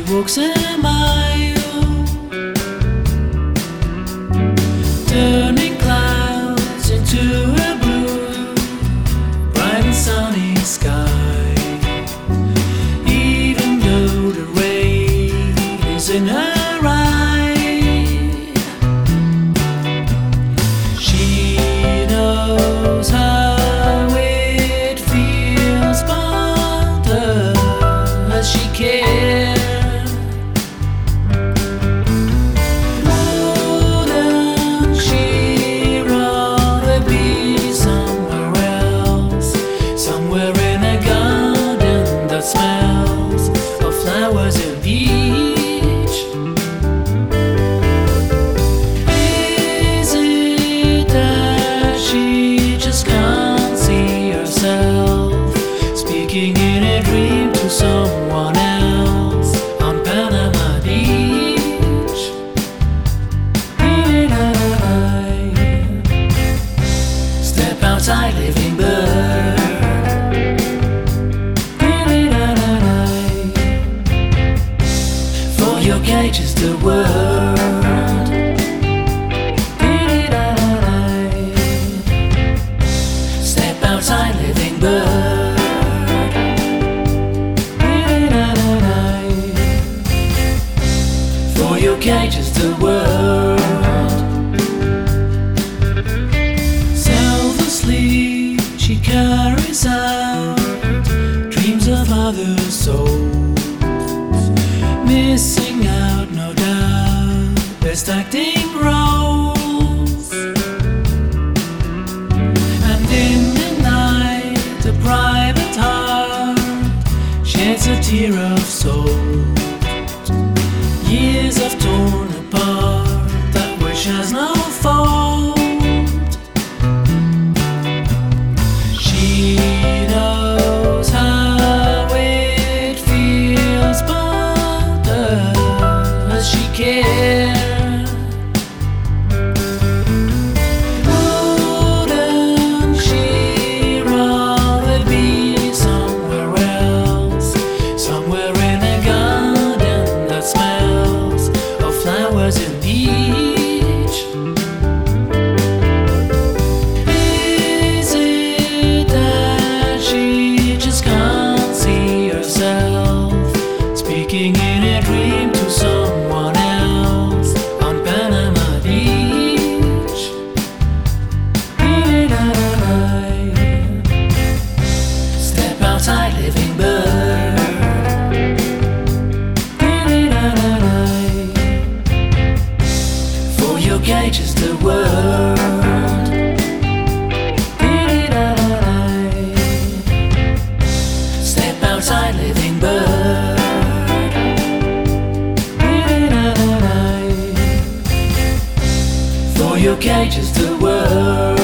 walks a mile, turning clouds into a blue, bright and sunny sky. Even though the rain is in her eye, she knows how it feels, but does she care? Wouldn't she rather be somewhere else, somewhere in a garden that smells of flowers and peach? Is it that she just can't see herself speaking in a dream to someone else on Panama Beach? Step outside, living bird. For your cage is the world. Step outside, living bird. For your cage is the world. Selflessly she carries out dreams of other souls, missing out, no doubt, best acting roles. And in the night, the private heart sheds a tear of salt. Years of torn apart, that wish has no fault. She knows how it feels, but does she care? Wouldn't she rather be somewhere else, somewhere in a garden that smells of flowers and peach? Is it that she just can't see herself speaking in a dream to someone else on Panama Beach? Step outside, living bird. For your cage is the world. Step outside, living bird. For your cage is the world.